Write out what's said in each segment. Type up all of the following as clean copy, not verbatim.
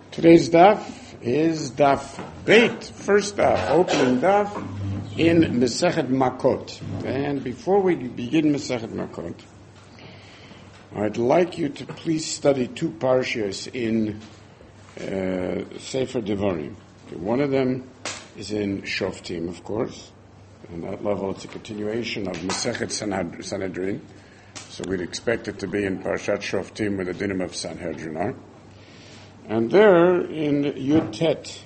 Today's daf is daf Beit, first daf, opening daf in Masechet Makot. And before we begin Masechet Makot, I'd like you to please study two parshas in Sefer Devarim. One of them is in Shoftim, of course. On that level, it's a continuation of Masechet Sanhedrin. So we'd expect it to be in Parshat Shoftim where the dinim of Sanhedrin are. And there in Yud Tet,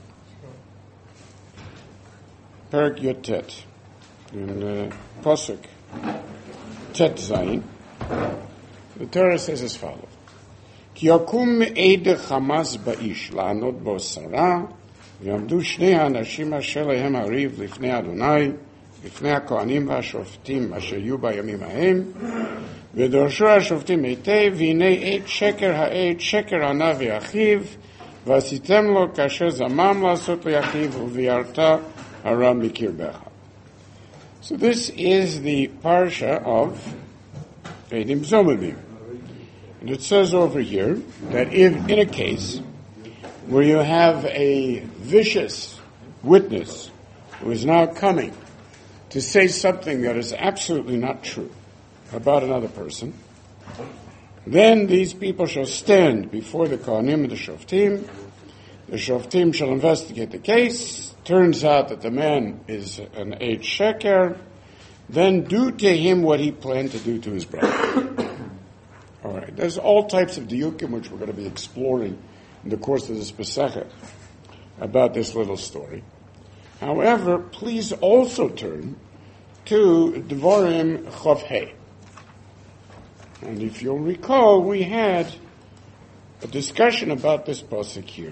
Perak Yud Tet, in Posuk Tet Zayin, the Torah says as follows: Ki yakum eid Hamas ba'ish la'anot bo Sarah, v'yamdu shnei ha'anashim asher lehem hariv lifnei Adonai, lifnei ha'kohanim v'hashoftim asher yu bayamim hahem, ודורשו השופטים היטב, והנה עת שקר העת שקר ענה ואחיו, ועשיתם לו כאשר זמם לעשות לאחיו, וביארת הרע מקרבך. So this is the parsha of Eidim Zomimim. And it says over here that if in a case where you have a vicious witness who is now coming to say something that is absolutely not true about another person, then these people shall stand before the Kohanim and the Shoftim. The Shoftim shall investigate the case. Turns out that the man is an Eid Sheker. Then do to him what he planned to do to his brother. All right. There's all types of diyukim which we're going to be exploring in the course of this Pesachah about this little story. However, please also turn to Devarim Chav Hei. And if you'll recall, we had a discussion about this pasuk here,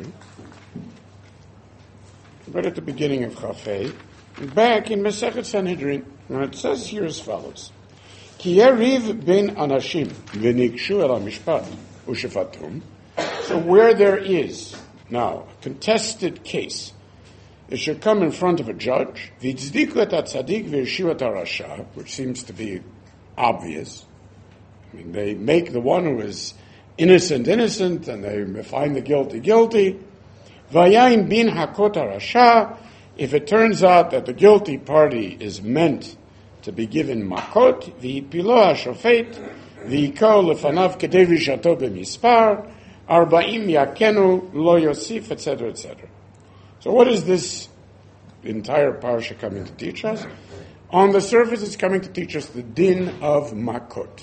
right at the beginning of Chafei, back in Masechet Sanhedrin. Now it says here as follows: Ki yeriv ben anashim v'nikshu el hamishpat u'shefatum. So where there is now a contested case, it should come in front of a judge, v'tzdiku et hatzadik v'yeshivu et harasha, which seems to be obvious. I mean, they make the one who is innocent, and they find the guilty. Vayayin bin hakot harasha. If it turns out that the guilty party is meant to be given makot, v'yipilo hashofet, v'yikol lefanav kedei vishato b'mispar, arba'im yakenu lo yosif, etc., etc. So what is this entire parsha coming to teach us? On the surface, it's coming to teach us the din of makot.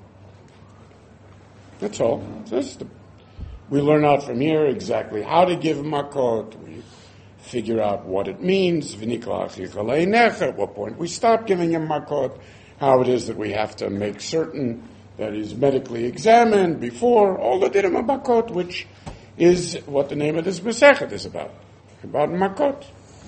That's all. We learn out from here exactly how to give makot. We figure out what it means. At what point we stop giving him makot. How it is that we have to make certain that he's medically examined before. All the dinim of makot, which is what the name of this Masechet is about makot.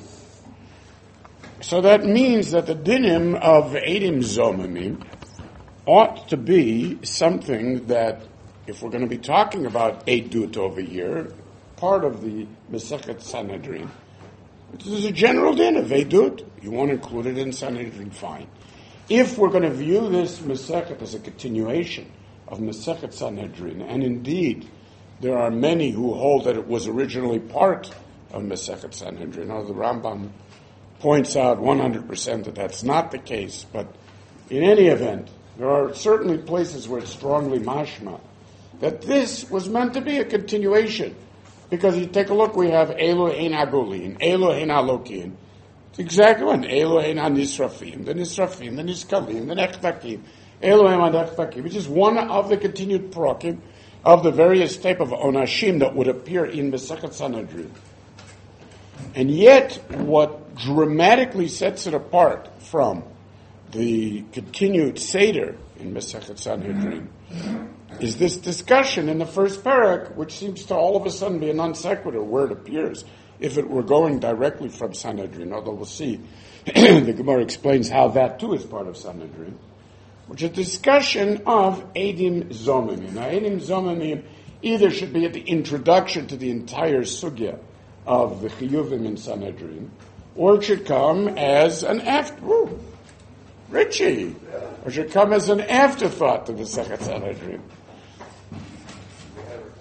So that means that the dinim of Eidim Zomimim ought to be something that, if we're going to be talking about Eidut over here, part of the Masechet Sanhedrin, this is a general din of Eidut. You want to include it in Sanhedrin, fine. If we're going to view this Masechet as a continuation of Masechet Sanhedrin, and indeed there are many who hold that it was originally part of Masechet Sanhedrin, or the Rambam points out 100% that that's not the case, but in any event, there are certainly places where it's strongly mashma that this was meant to be a continuation. Because you take a look, we have Elo Ein Agolin, Elo Ein Alokin. It's exactly one. Elo Ein HaNisrafim, the Niskalim, the Nechtakim, Elo Ein HaNechtakim, which is one of the continued prokim of the various type of onashim that would appear in Masechet Sanhedrin. And yet, what dramatically sets it apart from the continued Seder in Masechet Sanhedrin is this discussion in the first parak, which seems to all of a sudden be a non sequitur where it appears, if it were going directly from Sanhedrin, although we'll see, the Gemara explains how that too is part of Sanhedrin, which is a discussion of Eidim Zomimim. Now, Eidim Zomimim either should be at the introduction to the entire sugya of the Chiyuvim in Sanhedrin, or it should come as an Richie, or should come as an afterthought to the Masechet Sanhedrin.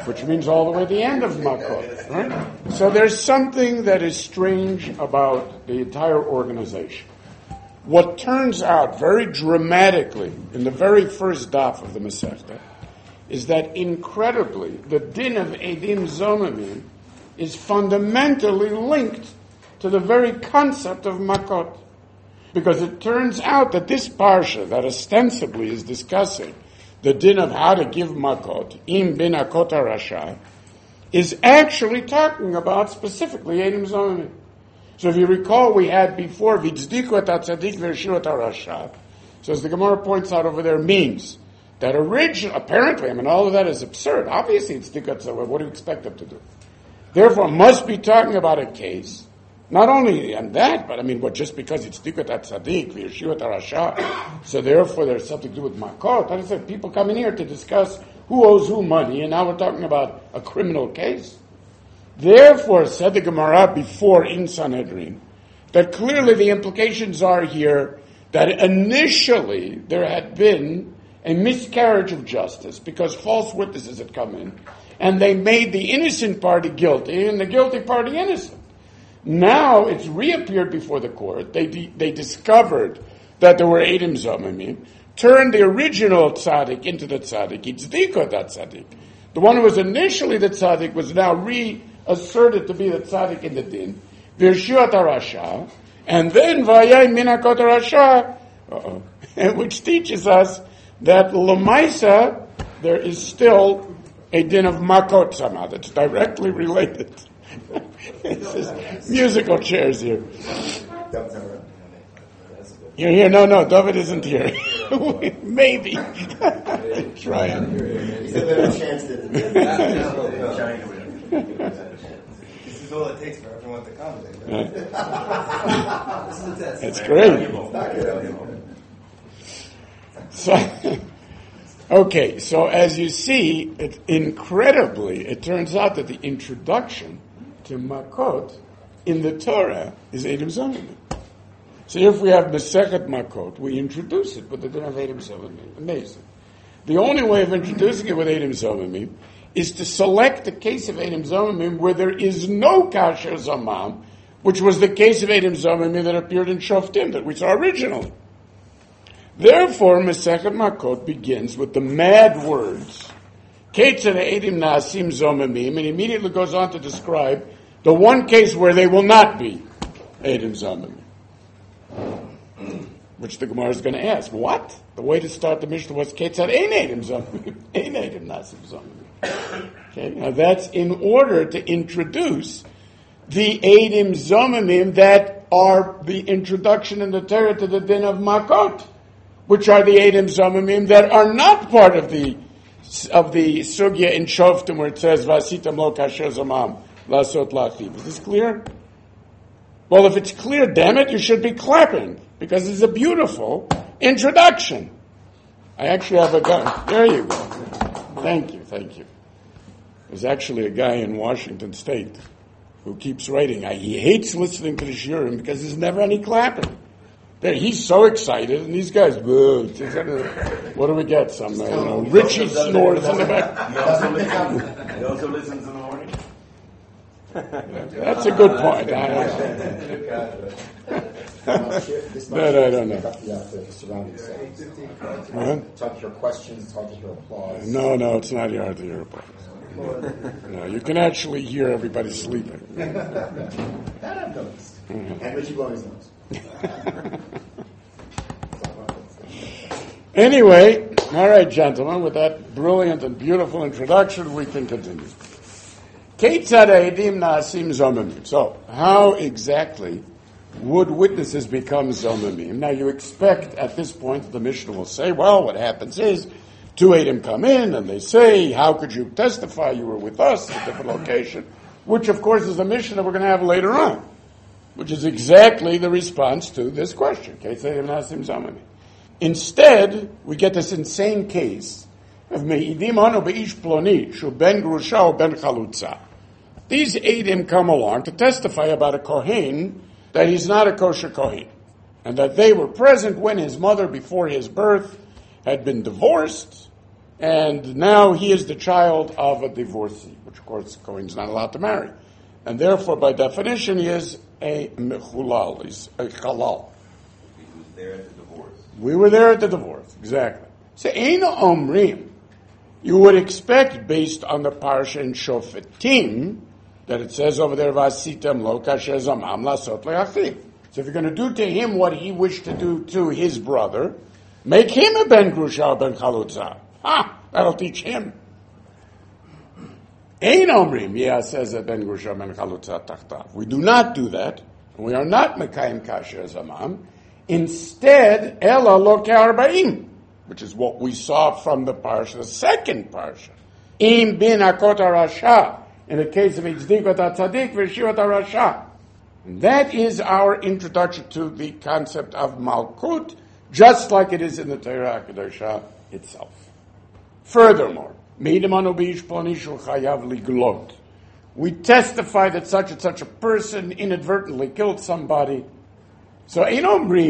which means all the way to the end of Makot. Right? So there's something that is strange about the entire organization. What turns out very dramatically in the very first daf of the Masechta is that incredibly the din of Eidim Zomimim is fundamentally linked to the very concept of Makot. Because it turns out that this parsha that ostensibly is discussing the din of how to give Makot, im bin Akot HaRasha, is actually talking about specifically Eidim Zomimim. So if you recall, we had before, V'tzdiku et HaTzadik v'Yeshiu et HaRasha. So as the Gemara points out over there, means that apparently, all of that is absurd. Obviously, it's Tzdiku. What do you expect them to do? Therefore, must be talking about a case, not only on that, but just because it's Tzdiku et HaTzadik v'Yeshiu et HaRasha, so therefore there's something to do with Makot. I said, people come in here to discuss who owes who money, and now we're talking about a criminal case. Therefore, said the Gemara before in Sanhedrin, that clearly the implications are here that initially there had been a miscarriage of justice because false witnesses had come in, and they made the innocent party guilty and the guilty party innocent. Now it's reappeared before the court. They discovered that there were Eidim Zomimim, turned the original tzaddik into the tzaddik, Itzdiko that tzaddik. The one who was initially the tzaddik was now reasserted to be the tzaddik in the din, V'Yeshiu et HaRasha, and then Vayay min Akot HaRasha, which teaches us that L'maisa, there is still a din of Makot somehow that's directly related. It's just musical chairs here. You're here? No, David isn't here. Maybe. Trying. This is all it takes for everyone to come. This is a test. That's great. So as you see, it turns out that the introduction to Makot in the Torah is Eidim Zomimim. So if we have Masechet Makot, we introduce it with the din of Eidim Zomimim. Amazing. The only way of introducing it with Eidim Zomimim is to select the case of Eidim Zomimim where there is no Kasher Zamam, which was the case of Eidim Zomimim that appeared in Shoftim, that we saw originally. Therefore, Masechet Makot begins with the mad words, Ketzad Eidim Naasim Zomimim, and immediately goes on to describe the one case where they will not be Eidim Zomimim. Which the Gemara is going to ask, what? The way to start the Mishnah was Ketzad Ein Eidim Zomimim, Ein Eidim Naasim Zomimim. Okay, now that's in order to introduce the Eidim Zomimim that are the introduction in the Torah to the din of Makot, which are the Eidim Zomimim that are not part of the sugya in Shoftim where it says Vasitam lo kasher zamam lasot lachiv. Is this clear? Well, if it's clear, damn it, you should be clapping because it's a beautiful introduction. I actually have a guy. There you go. Thank you. There's actually a guy in Washington State who keeps writing. He hates listening to the shiurim because there's never any clapping. He's so excited, and these guys, what do we get? Some Richie snores in the back. He also listens in the morning. That's a good point. But I don't know. It's hard to hear questions, it's hard to hear applause. No, it's not hard to hear applause. No, you can actually hear everybody sleeping. That I've noticed. And Richie blowing his nose. Anyway, all right, gentlemen, with that brilliant and beautiful introduction, we can continue. Ketzad Eidim Naasim Zomimim. So, how exactly would witnesses become Zomimim? Now, you expect at this point the Mishnah will say, well, what happens is, two Eidim come in and they say, how could you testify? You were with us at a different location, which of course is a Mishnah we're going to have later on, which is exactly the response to this question. Instead, we get this insane case of Me'idim Anu Be'ish Ploni, Shu Ben Grusha or Ben Chalutza. These Eidim come along to testify about a Kohen, that he's not a kosher Kohen, and that they were present when his mother, before his birth, had been divorced, And now he is the child of a divorcee, which of course Kohen's not allowed to marry. And therefore, by definition, he is a mechulal, he's a halal. He was there at the divorce. We were there at the divorce, exactly. So, Eino Omrim, you would expect, based on the parsha in Shofetim, that it says over there, Vasitem lo kasher zamam lasot le'achiv. So if you're going to do to him what he wished to do to his brother, make him a ben grusha or ben chalutza. That'll teach him. Ein omrim, says a ben grusha ben chalutza tachtav. We do not do that. We are not mekayim kasher zamam. Instead, ela lo ke'arba'im, which is what we saw from the parsha, the second parsha. Im bin akot rasha, in the case of Ichdikot HaTzadik, V'Shivot HaRasha. And that is our introduction to the concept of Malkut, just like it is in the Torah HaKadoshah itself. Furthermore, we testify that such and such a person inadvertently killed somebody. So, we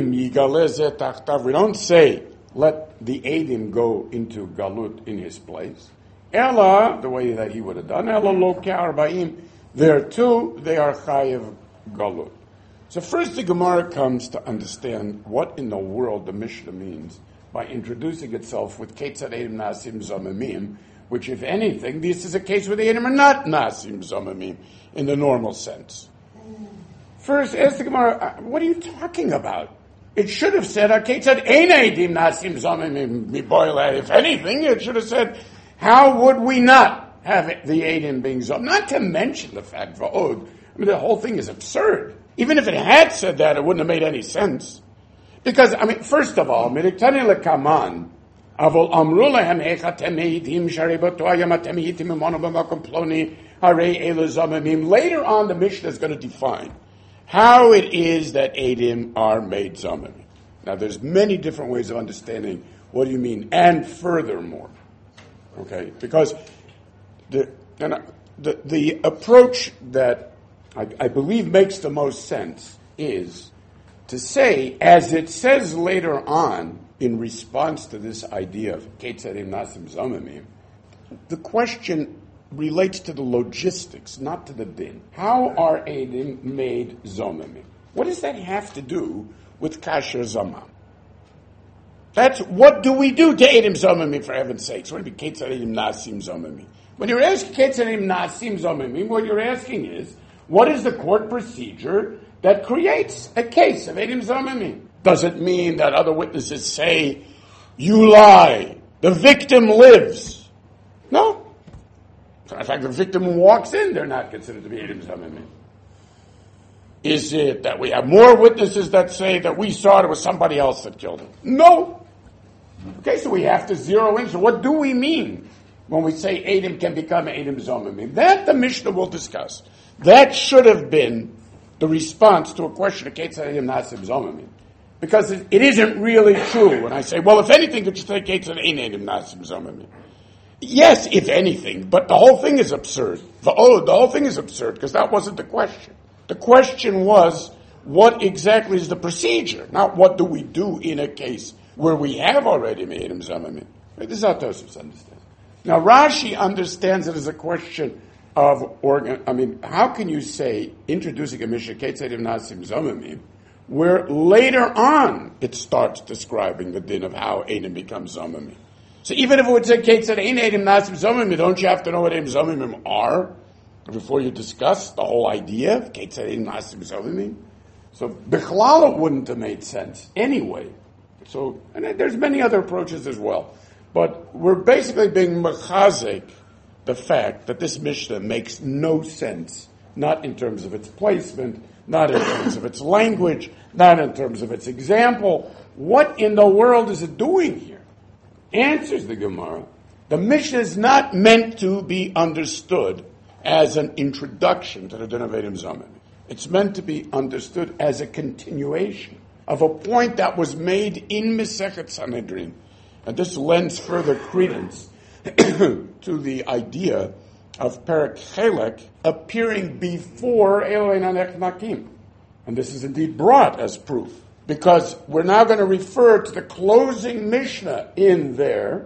don't say, let the Eidim go into Galut in his place. Ella, the way that he would have done, Ella lo ke'arba'im, there too, they are chayev galut. So first the Gemara comes to understand what in the world the Mishnah means by introducing itself with Ketzad Eidim Nasim Zomemim, which if anything, this is a case where the Eidim are not Nasim Zomemim in the normal sense. First, ask the Gemara, what are you talking about? It should have said, Ketzad Ein Eidim Nasim Zomemim miboilad. If anything, it should have said, how would we not have the Eidim being Zom? Not to mention the fact, Va'od, the whole thing is absurd. Even if it had said that, it wouldn't have made any sense. Because, first of all, Midiktani lekaman, avol amru lehem echa temeitim sharibotu ayam temeitim imonu b'makom ploni harei elu zomemim. Later on, the Mishnah is going to define how it is that Eidim are made Zomemim. Now, there's many different ways of understanding what do you mean, and furthermore. Okay, because the approach that I believe makes the most sense is to say, as it says later on in response to this idea of Ketzadim Nasim Zomemim, the question relates to the logistics, not to the din. How are Eidim made Zomemim? What does that have to do with Kasher Zamam? That's what do we do to Eidim Zomemim, for heaven's sakes? What do you mean, Ketzadim Nasim Zomemim? When you're asking Ketzadim Nasim Zomemim, what you're asking is, what is the court procedure that creates a case of Eidim Zomemim? Does it mean that other witnesses say, you lie, the victim lives? No. In fact, the victim who walks in, they're not considered to be Eidim Zomemim. Is it that we have more witnesses that say that we saw it was somebody else that killed him? No. Okay, so we have to zero in. So what do we mean when we say Eidim can become Eidim Zomemim? That the Mishnah will discuss. That should have been the response to a question of Ketzad Eidim Nasim Zomemim. Because it isn't really true when I say, well, if anything, could you say Ketzad Eidim Nasim Zomemim? Yes, if anything, but the whole thing is absurd. The whole thing is absurd because that wasn't the question. The question was, what exactly is the procedure? Not what do we do in a case where we have already made him Zomemim. This is how Tosfos understands. Now Rashi understands it as a question of how can you say, introducing a Mishnah, Ketzad Eidim Nasim Zomemim, where later on it starts describing the din of how Eidim becomes Zomemim. So even if it would say Ketzad Eidim Nasim Zomemim, don't you have to know what Eidim Zomemim are before you discuss the whole idea of Ketzad Eidim Nasim Zomemim? So Bichlal wouldn't have made sense anyway. So, and there's many other approaches as well. But we're basically being mechazek the fact that this Mishnah makes no sense, not in terms of its placement, not in terms of its language, not in terms of its example. What in the world is it doing here? Answers the Gemara. The Mishnah is not meant to be understood as an introduction to the Din of Eidim Zomemim. It's meant to be understood as a continuation of a point that was made in Masechet Sanhedrin. And this lends further credence to the idea of Perek Chelek appearing before Elohein Anech Nakim. And this is indeed brought as proof, because we're now going to refer to the closing Mishnah in there,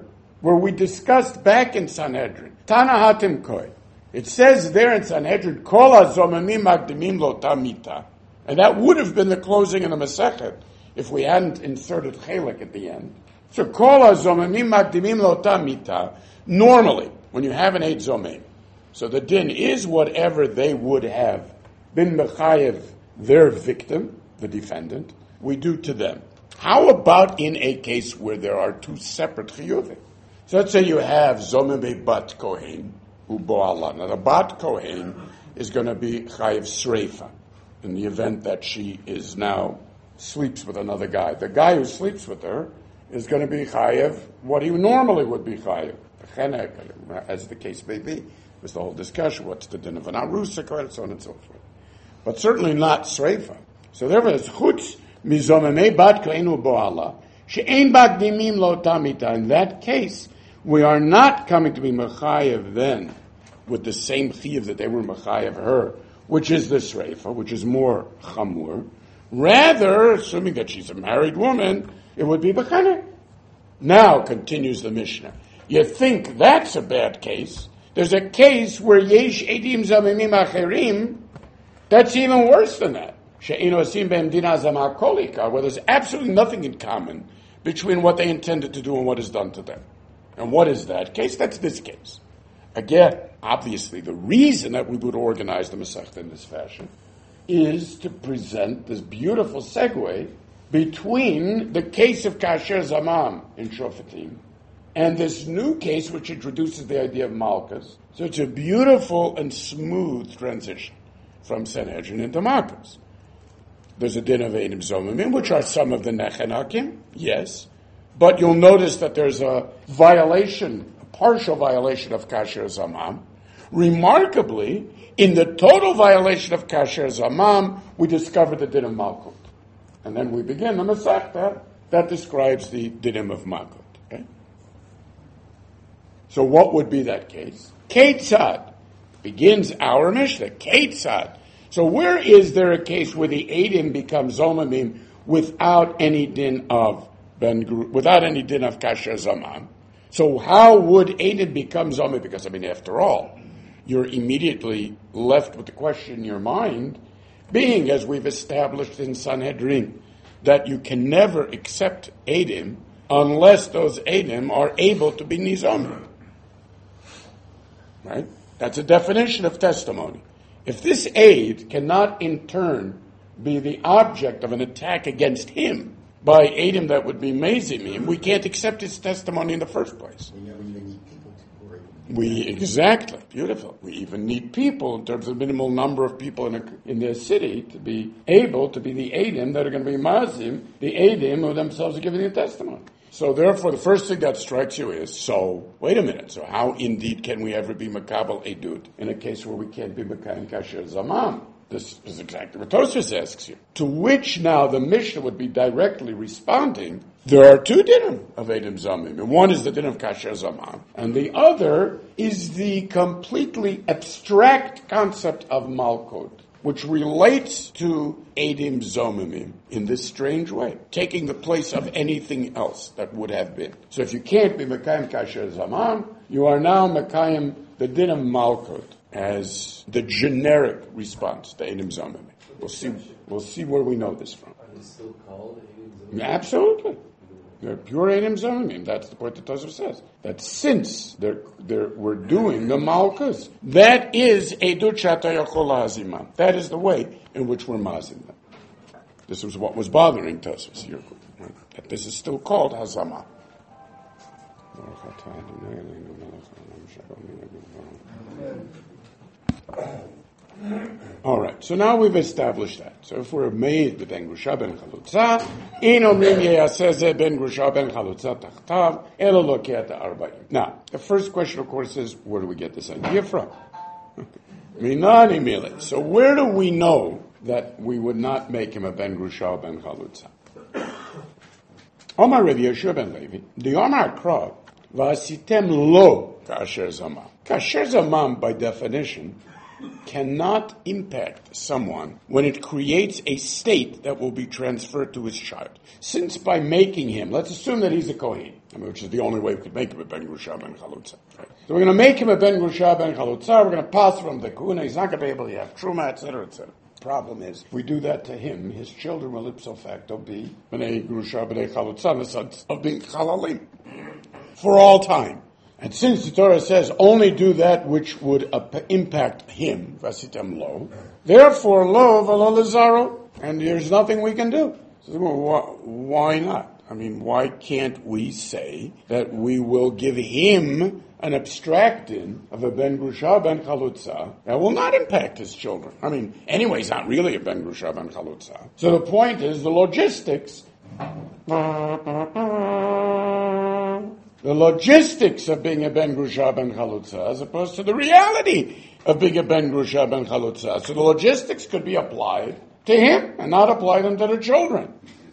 where we discussed back in Sanhedrin, Tana Hatim Koi. It says there in Sanhedrin, Kol HaZomamim Makdimim Lo Tamita. And that would have been the closing of the Masechet if we hadn't inserted Chelek at the end. So Kol HaZomamim Makdimim Lo Tamita. Normally, when you have an Eid Zomim, so the din is whatever they would have been Mechayev, their victim, the defendant, we do to them. How about in a case where there are two separate chiyuvim? So let's say you have Zomim Bat Kohen, Uboala. Now the Bat Kohen is going to be Chayev Sreifa in the event that she is now sleeps with another guy. The guy who sleeps with her is going to be Chayev what he normally would be Chayev. As the case may be. There's the whole discussion, what's the din of an arusa, and so on and so forth. But certainly not Sreifa. So therefore, it's chutz mizomemei bat koenu boala, she'ein bakdimim lo tamita. In that case, we are not coming to be mechayev then with the same chiyuv that they were mechayev her, which is the Sreifa, which is more chamur. Rather, assuming that she's a married woman, it would be b'chaner. Now, continues the Mishnah, you think that's a bad case. There's a case where yesh edim zamimim acherim, that's even worse than that. She'ino asim be'em dina zama kolika, where there's absolutely nothing in common between what they intended to do and what is done to them. And what is that case? That's this case. Again, obviously, the reason that we would organize the Masechta in this fashion is to present this beautiful segue between the case of Kasher Zamam in Shofetim and this new case which introduces the idea of Malkus. So it's a beautiful and smooth transition from Sanhedrin into Malkus. There's a din of Eidim Zomimim, which are some of the Nechenakim, yes, but you'll notice that there's a violation, a partial violation of Kasher Zamam. Remarkably, in the total violation of Kasher Zamam, we discover the din of Malkut. And then we begin the Masechta that describes the dinim of Malkut. Okay? So what would be that case? Ketzad begins our Mishnah. Ketzad. So where is there a case where the Eidim become Zomamim without any din of without any din of Kasher Zamam? So how would Eidim become Zomamim? Because after all, you're immediately left with the question in your mind, being as we've established in Sanhedrin, that you can never accept Eidim unless those Eidim are able to be Nizomim. Right? That's a definition of testimony. If this aid cannot in turn be the object of an attack against him by Eidim that would be Mezimim, we can't accept his testimony in the first place. We never even need people to worry. Exactly, beautiful. We even need people in terms of the minimal number of people in the city to be able to be the Eidim that are going to be Mazim, the Eidim who themselves are giving the testimony. So therefore, the first thing that strikes you is, so, wait a minute, so how indeed can we ever be Makabal Edut in a case where we can't be Makayim Kasher Zamam? This is exactly what Tosfos asks you. To which now the Mishnah would be directly responding, there are two dinim of Eidim Zamim. And one is the din of Kasher Zamam, and the other is the completely abstract concept of Malkut, which relates to Eidim Zomimim in this strange way, taking the place of anything else that would have been. So if you can't be Mekayim Kasher Zamam, you are now Mekayim the din of Malkut as the generic response to Eidim Zomimim. We'll see where we know this from. Are they still called Eidim Zomimim? Absolutely. They're pure Eidim Zomimim. That's the point that Tosfos says. That since we're doing the Malkus, that is Edut Shata Yochol Hazimam. That is the way in which we're mazim them. This was what was bothering Tosfos. That this is still called Hazama. All right, so now we've established that. So if we're made with Ben Grusha Ben Chalutza, in Omrim Yeyaseh Ben Grusha Ben Chalutza Tachtav, Elo Lokeh Arba'im. Now, the first question, of course, is where do we get this idea from? Minani Mile. So where do we know that we would not make him a Ben Grusha Ben Chalutza? Omar Rav Yeshua Ben Levi, the Omar Krav, Vasitem Lo Kasher Zamam. Kasher Zamam, by definition, cannot impact someone when it creates a state that will be transferred to his child. Since by making him, let's assume that he's a Kohen, which is the only way we could make him a Ben Grusha Ben Chalutza. Right? So we're going to make him a Ben Grusha Ben Chalutza, we're going to pass from the Kuna, he's not going to be able to have Truma, etc., etc. Problem is, if we do that to him, his children will ipso facto be B'nai Grusha B'nai Chalutza, in the sense of being Chalalim, for all time. And since the Torah says only do that which would impact him, Vasitem Lo, therefore Lo V'lo Lezaro, and there's nothing we can do. So, why not? I mean, why can't we say that we will give him an abstracting of a Ben Grusha Ben Chalutza that will not impact his children? I mean, anyway, he's not really a Ben Grusha Ben Chalutza. So the point is the logistics. The logistics of being a Ben Grusha Ben Chalutza as opposed to the reality of being a Ben Grusha Ben Chalutza. So the logistics could be applied to him and not apply them to the children.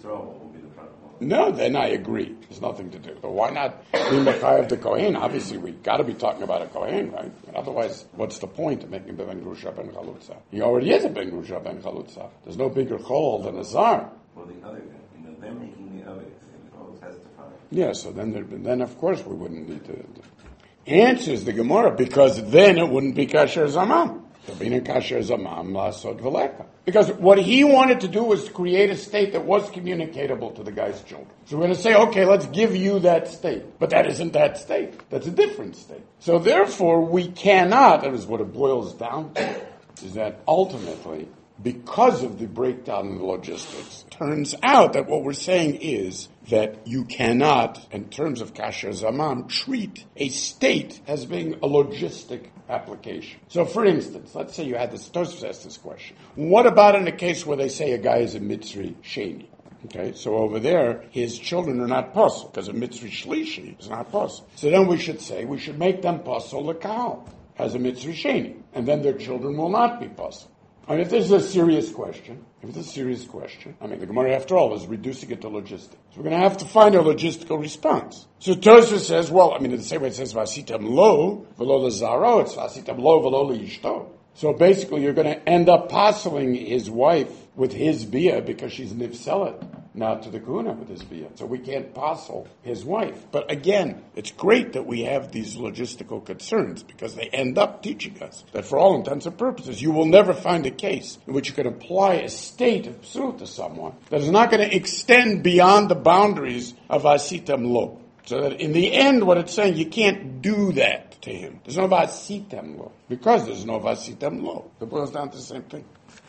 No, then I agree. There's nothing to do. But why not be Mechayev the Kohen? Obviously, we've got to be talking about a Kohen, right? And otherwise, what's the point of making the Ben Grusha Ben Chalutza? He already is a Ben Grusha Ben Chalutza. There's no bigger chol than a Zar. Well, the other guy, they're making the other has to find. Yeah, so then of course we wouldn't need to. Answers the Gemara, because then it wouldn't be kasher zamam. It would be kasher zamam lasod v'leka. Because what he wanted to do was to create a state that was communicatable to the guy's children. So we're going to say, okay, let's give you that state. But that isn't that state. That's a different state. So therefore we cannot, that is what it boils down to, is that ultimately, because of the breakdown in the logistics, turns out that what we're saying is that you cannot, in terms of kasher zamam, treat a state as being a logistic application. So, for instance, let's say you had this, Tosfos asked this question. What about in a case where they say a guy is a Mitzri Sheni? Okay, so over there, his children are not possible, because a Mitzri Shlishi is not possible. So then we should say, we should make them possible l'kahal, as a Mitzri Sheni, and then their children will not be possible. I mean, if this is a serious question, I mean, the Gemara, after all, is reducing it to logistics. So we're going to have to find a logistical response. So Tosfos says, well, I mean, in the same way it says, Vasitam lo, v'lo lezaro, it's Vasitam lo, v'lo leishto. So basically, you're going to end up parceling his wife with his bia because she's nifselet, not to the kuna with his bia. So we can't parcel his wife. But again, it's great that we have these logistical concerns because they end up teaching us that for all intents and purposes, you will never find a case in which you can apply a state of psut to someone that is not going to extend beyond the boundaries of asitam lo. So that in the end, what it's saying, you can't do that to him. There's no vasitam lo. Because there's no vasitam lo. It boils down to the same thing.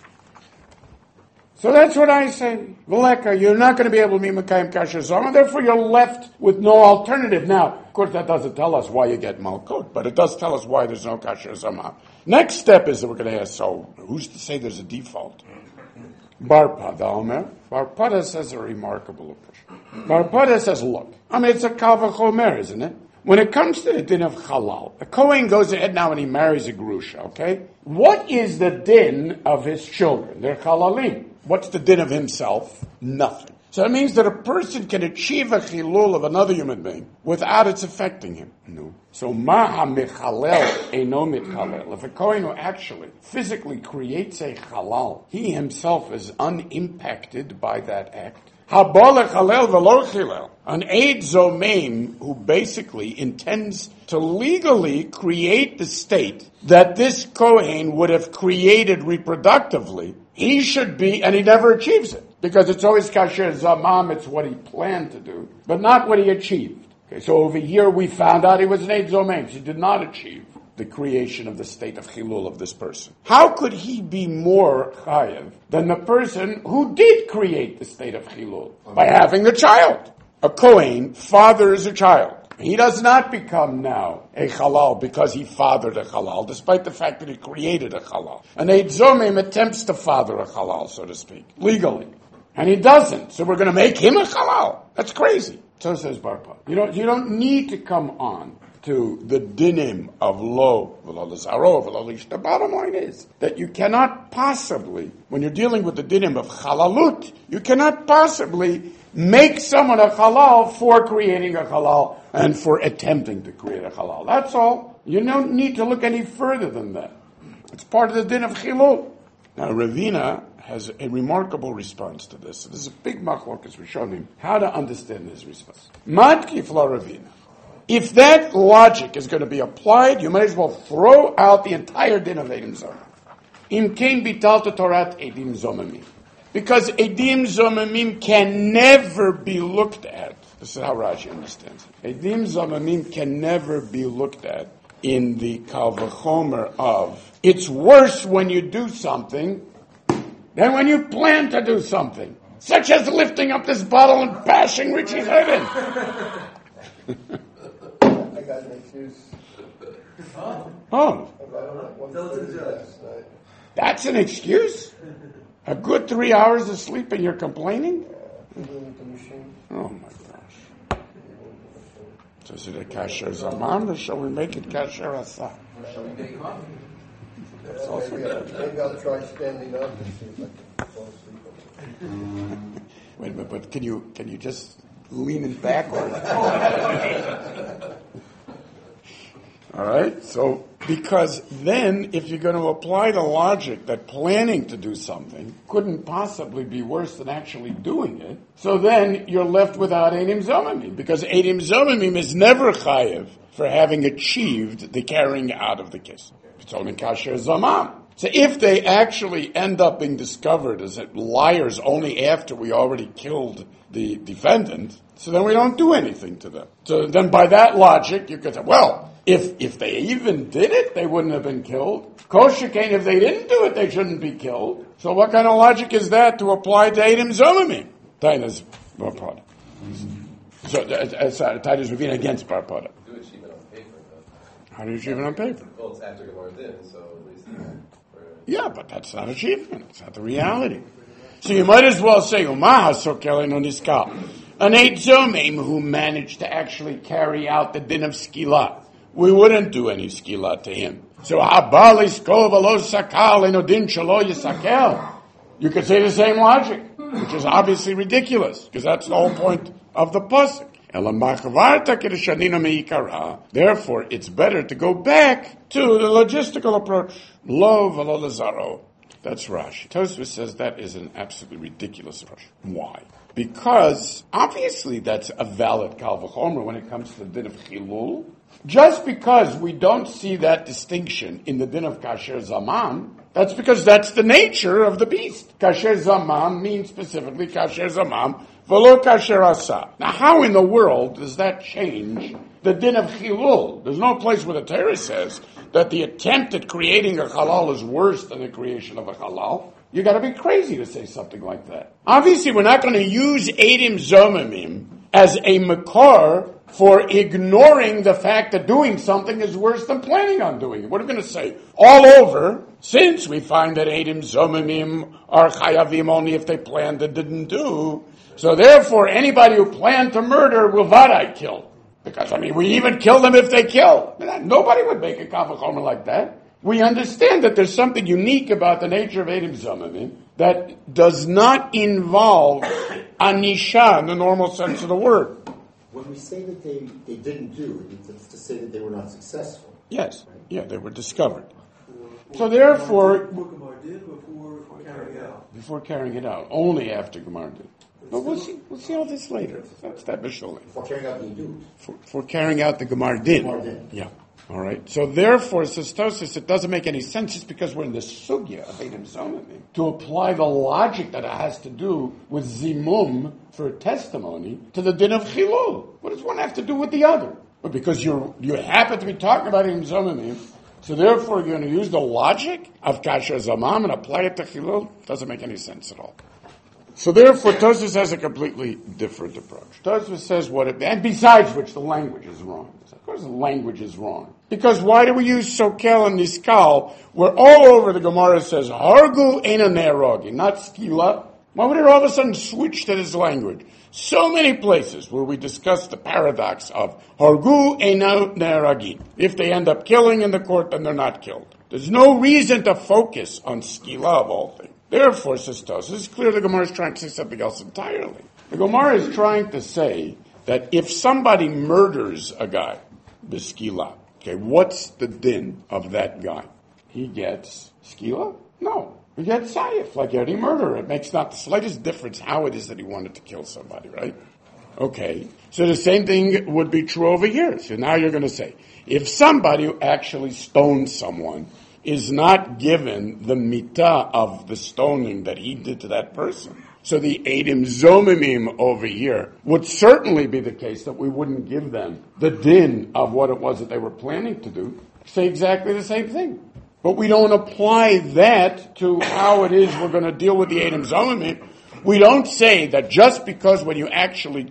So that's what I say. V'leka, you're not going to be able to be Mekayim Kasher Zoma, therefore you're left with no alternative. Now, of course, that doesn't tell us why you get Malkut, but it does tell us why there's no Kasher Zoma. Next step is that we're going to ask, so who's to say there's a default? Barpada Omer. Barpada says a remarkable approach. Barpada says, look, I mean, it's a Kal V'chomer, isn't it? When it comes to the din of halal, a Kohen goes ahead now and he marries a Grusha, okay? What is the din of his children? They're halalim. What's the din of himself? Nothing. So that means that a person can achieve a chilul of another human being without it's affecting him. No. So maha mechalel eino mitchalel. If a Kohen who actually physically creates a halal, he himself is unimpacted by that act. Habol echalel v'lo chilel. An eid zomeim who basically intends to legally create the state that this Kohen would have created reproductively, he should be, and he never achieves it. Because it's always kasher zamam, it's what he planned to do, but not what he achieved. Okay, so over here we found out he was an eid zomeim. He did not achieve the creation of the state of chilul of this person. How could he be more chayev than the person who did create the state of chilul? By having the child. A Kohen fathers a child. He does not become now a halal because he fathered a halal, despite the fact that he created a halal. An eid zomeim attempts to father a halal, so to speak, legally. And he doesn't, so we're going to make him a halal. That's crazy. So says Barpa. You don't need to come on to the dinim of lo, v'lo lezaro, v'lo lish. The bottom line is that you cannot possibly, when you're dealing with the dinim of halalut, you cannot possibly make someone a halal for creating a halal and for attempting to create a halal. That's all. You don't need to look any further than that. It's part of the din of chilul. Now, Ravina has a remarkable response to this. This is a big machlokas. We're showing him how to understand his response. Matkif la Ravina. If that logic is going to be applied, you might as well throw out the entire din of Edim Zomamim. Im kein bitalta Torat Edim Zomamim. Because Edim Zomamim can never be looked at. This is how Rashi understands it. Edim Zomamim can never be looked at in the Kal V'chomer of, it's worse when you do something than when you plan to do something. Such as lifting up this bottle and bashing Richie's head in. I got an excuse. Oh. That's an excuse? A good 3 hours of sleep and you're complaining? Oh my gosh. So is it a kasher zaman or shall we make it kasher asa? Shall we make coffee? Maybe I'll try standing up and see if I can fall asleep. Wait a minute, but can you just lean it backward? All right, so because then if you're going to apply the logic that planning to do something couldn't possibly be worse than actually doing it, so then you're left without Eidim Zomamim, because Eidim Zomamim is never chayev for having achieved the carrying out of the kiss. It's only kasher zamam. So if they actually end up being discovered as liars only after we already killed the defendant, so then we don't do anything to them. So then by that logic, you could say, well, if they even did it, they wouldn't have been killed. Koshikain, if they didn't do it, they shouldn't be killed. So what kind of logic is that to apply to Eidim Zomamim? Taina's Barpada. So Taina's Ravina against Barpada. Do achievement on paper, though. How do you achieve it on paper? Well, it's after Gemara din, so at least. Yeah, but that's not achievement. It's not the reality. So you might as well say, Umaha Sokelin on Iskal. An Eid Zomim who managed to actually carry out the din of Skila. We wouldn't do any Skila to him. So Habal Iskov Alo Sakal Enodin Shalo Yisakel. You could say the same logic, which is obviously ridiculous, because that's the whole point of the pasuk. Therefore, it's better to go back to the logistical approach. Lo v'lo lazaro. That's Rashi. Tosfos says that is an absolutely ridiculous approach. Why? Because obviously that's a valid kal v'chomer when it comes to the din of chilul. Just because we don't see that distinction in the din of kasher zaman, that's because that's the nature of the beast. Kasher zaman means specifically kasher zaman v'lo kasher asa. Now, how in the world does that change the din of chilul? There's no place where the Torah says that the attempt at creating a halal is worse than the creation of a halal. You got to be crazy to say something like that. Obviously, we're not going to use Eidim Zomamim as a makar for ignoring the fact that doing something is worse than planning on doing it. What are we going to say? All over, since we find that Eidim Zomamim are chayavim only if they planned and didn't do, so therefore anybody who planned to murder will vadai kill. Because, we even kill them if they kill. Nobody would make a kal v'chomer like that. We understand that there's something unique about the nature of Eidim Zomamim that does not involve anisha in the normal sense of the word. When we say that they didn't do it, it's to say that they were not successful. Yes. Yeah, they were discovered. So therefore... Before carrying it out. Only after Gemara did. But we'll see all this later. That's that Bisholi. For carrying out the Yidut. For carrying out the Gemara din. Yeah. All right. So therefore, says Tosfos, it doesn't make any sense just because we're in the sugya of Eidim Zomamim to apply the logic that it has to do with zimum for testimony to the din of chilul. What does one have to do with the other? But because you happen to be talking about Eidim Zomamim, so therefore you're going to use the logic of kasher zamam and apply it to chilul? Doesn't make any sense at all. So therefore, Tosfos has a completely different approach. Tosfos says and besides which the language is wrong. Of course the language is wrong. Because why do we use sokel and niskal, where all over the Gemara says, hargu eina ne'erogi, not skila? Why would it all of a sudden switch to this language? So many places where we discuss the paradox of hargu eina ne'eragin. If they end up killing in the court, then they're not killed. There's no reason to focus on skila of all things. Therefore, says Tosfos, it's clear the Gemara is trying to say something else entirely. The Gemara is trying to say that if somebody murders a guy, b'skila, okay, what's the din of that guy? he gets skila? No. He gets sayif, like any murder. It makes not the slightest difference how it is that he wanted to kill somebody, right? Okay. So the same thing would be true over here. So now you're going to say, if somebody who actually stoned someone is not given the mitah of the stoning that he did to that person, so the Eidim Zomimim over here would certainly be the case that we wouldn't give them the din of what it was that they were planning to do. Say exactly the same thing. But we don't apply that to how it is we're going to deal with the Eidim Zomimim. We don't say that just because when you actually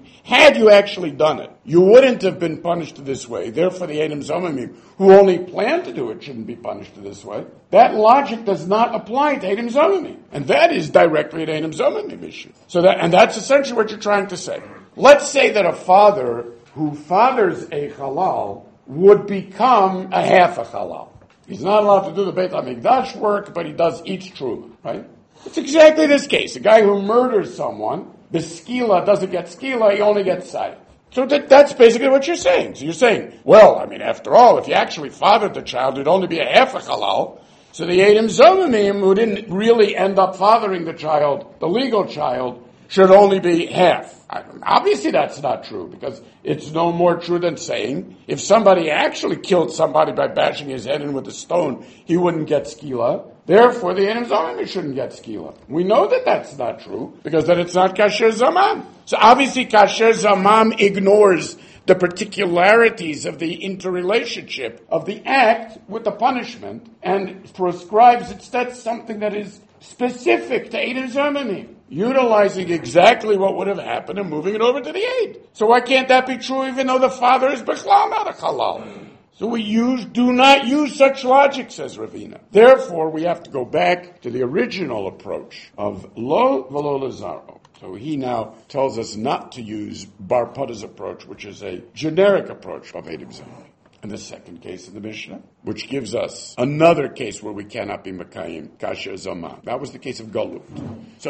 done it, you wouldn't have been punished this way. Therefore, the Eidim Zomimim, who only planned to do it, shouldn't be punished this way. That logic does not apply to Eidim Zomimim. And that is directly an Eidim Zomimim issue. And that's essentially what you're trying to say. Let's say that a father who fathers a halal would become a half a halal. He's not allowed to do the Beit HaMikdash work, but he does each truma, right? It's exactly this case. A guy who murders someone, the skila doesn't get skila, he only gets sayif. So that's basically what you're saying. So you're saying, well, after all, if you actually fathered the child, it'd only be a half a halal. So the Eidim Zomimim, who didn't really end up fathering the child, the legal child, should only be half. Obviously that's not true, because it's no more true than saying if somebody actually killed somebody by bashing his head in with a stone, he wouldn't get skila. Therefore, the Eidim Zomimim shouldn't get skila. We know that that's not true, because then it's not kasher zamam. So obviously kasher zamam ignores the particularities of the interrelationship of the act with the punishment and prescribes instead something that is specific to Eidim Zomimim, utilizing exactly what would have happened and moving it over to the aid. So why can't that be true even though the father is b'chlal not a halal? So do not use such logic, says Ravina. Therefore, we have to go back to the original approach of lo v'lo lazaro. So he now tells us not to use Bar Pada's approach, which is a generic approach of Eidim Zomimim. And the second case in the Mishnah, which gives us another case where we cannot be Makayim, Kasher Zama. That was the case of Galut. So,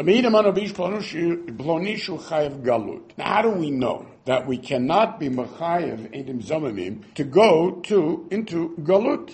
now how do we know that we cannot be Machayev Eidim Zomimim to go into Galut?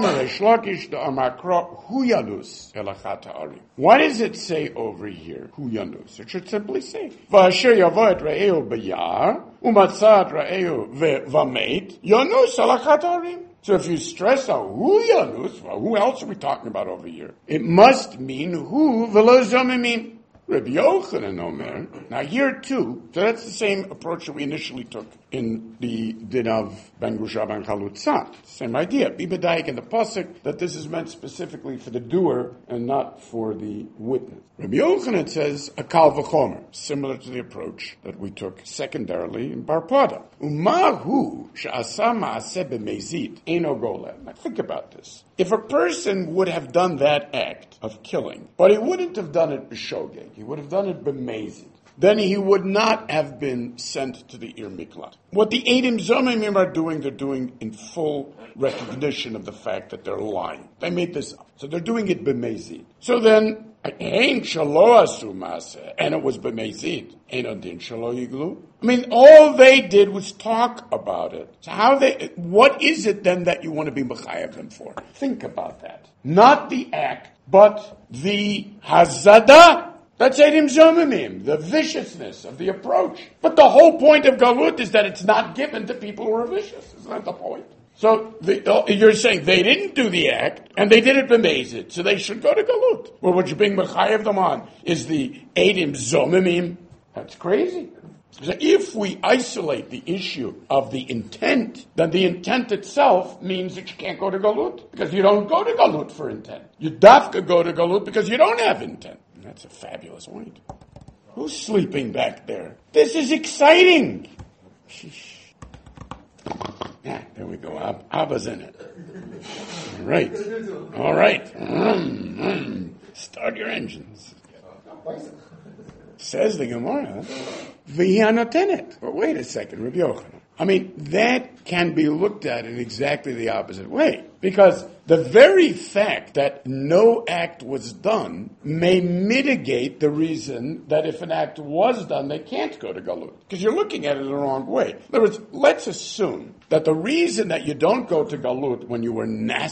Why does it say over here, Huyanus? It should simply say, V'asher yavo et re'eu b'yar, u'matzat re'eu v'meit, Yanus elachat harim. So if you stress out Huyanus, well, who else are we talking about over here? It must mean Hu v'lo Zomimim. Rabbi Yochanan Omer. Now here too, so that's the same approach that we initially took in the din of Ben Gusha Ben Chalutzat. Same idea. Be bedayik in the pasuk that this is meant specifically for the doer and not for the witness. Rabbi Yochanan says a kal v'chomer, similar to the approach that we took secondarily in Bar Pada. Umahu she'asa ma'aseh b'mezid eino golem. Now think about this. If a person would have done that act of killing, but he wouldn't have done it b'shogeg, he would have done it b'mezid, then he would not have been sent to the Ir Miklat. What the Eidim Zomimim are doing, they're doing in full recognition of the fact that they're lying. They made this up. So they're doing it b'mezid. So then, Ein shalo asu maaseh, and it was b'mezid. Ein odin shalo yiglu. All they did was talk about it. So what is it then that you want to be mechayev them for? Think about that. Not the act, but the hazada. That's Eidim Zomimim, the viciousness of the approach. But the whole point of Galut is that it's not given to people who are vicious. Isn't that the point? So you're saying they didn't do the act, and they did it b'mezid, so they should go to Galut. Well, what you're being mechayev them on is the Eidim Zomimim. That's crazy. So if we isolate the issue of the intent, then the intent itself means that you can't go to Galut, because you don't go to Galut for intent. You dafka go to Galut because you don't have intent. And that's a fabulous point. Who's sleeping back there? This is exciting. Yeah, there we go. Abba's in it. All right. Start your engines. Says the Gemara, V'yanotenet. But wait a second, Rabbi Yochanan. That can be looked at in exactly the opposite way. Because the very fact that no act was done may mitigate the reason that if an act was done, they can't go to Galut. Because you're looking at it the wrong way. In other words, let's assume that the reason that you don't go to Galut when you were nasty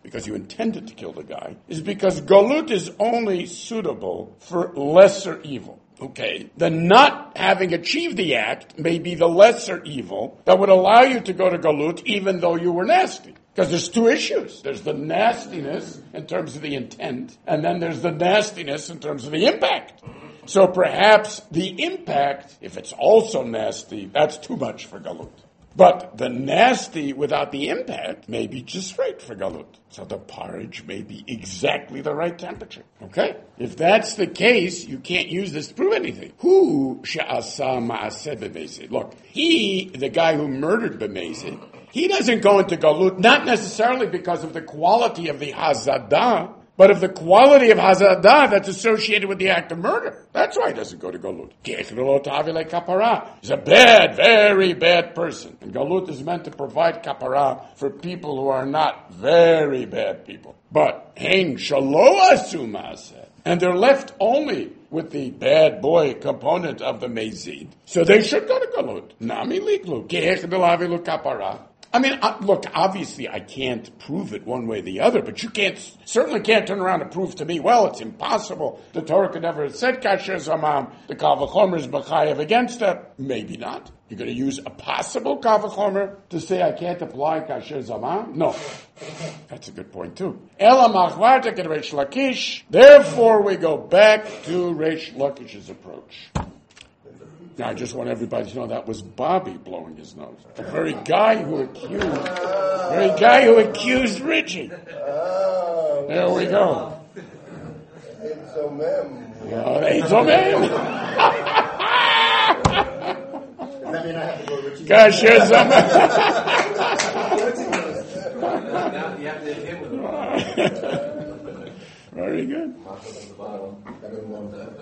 because you intended to kill the guy, is because galut is only suitable for lesser evil. Okay, the not having achieved the act may be the lesser evil that would allow you to go to galut even though you were nasty. Because there's two issues. There's the nastiness in terms of the intent, and then there's the nastiness in terms of the impact. So perhaps the impact, if it's also nasty, that's too much for galut. But the nasty without the impact may be just right for galut. So the porridge may be exactly the right temperature. Okay? If that's the case, you can't use this to prove anything. Who she'asa ma'aseh b'mezid? Look, the guy who murdered b'mezid, he doesn't go into galut, not necessarily because of the quality of the hazadah, but of the quality of hazadah that's associated with the act of murder. That's why he doesn't go to galut. He's a bad, very bad person. And galut is meant to provide kapara for people who are not very bad people. But hein shalo asu ma'aseh, and they're left only with the bad boy component of the mezid. So they should go to galut. Nami liklu ki'ech kapara. I mean, look, obviously I can't prove it one way or the other, but you certainly can't turn around and prove to me, well, it's impossible. The Torah could never have said kasher zamam. The kal v'chomer is b'chayev against that. Maybe not. You're going to use a possible kal v'chomer to say I can't apply kasher zamam? No. That's a good point too. Ela machvartek and Reish Lakish. Therefore we go back to Reish Lakish's approach. Now, I just want everybody to know that was Bobby blowing his nose. The very guy who accused Richie. There we go. It's a mem. It's a mem. Does that mean I have to go to Richie? Gosh, here's a mem. Now you have to hit him with it. Very good. I don't want that.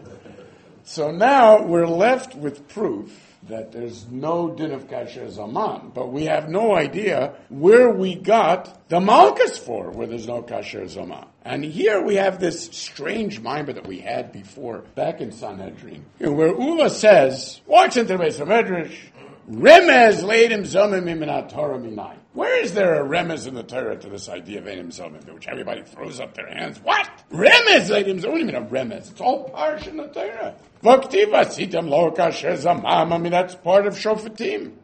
So now we're left with proof that there's no din of kasher zaman, but we have no idea where we got the malchus for, where there's no kasher zaman. And here we have this strange mimer that we had before, back in Sanhedrin, where Ula says, watch into the base of Medrash, remez leidim zomim minat Torah minai. Where is there a remez in the Torah to this idea of eidim zomim, which everybody throws up their hands? What? Remez leidim zomim? What do you mean a remez? It's all parsh in the Torah. V'ktiva sitem lo kasher zamam. I mean, that's part of shofatim.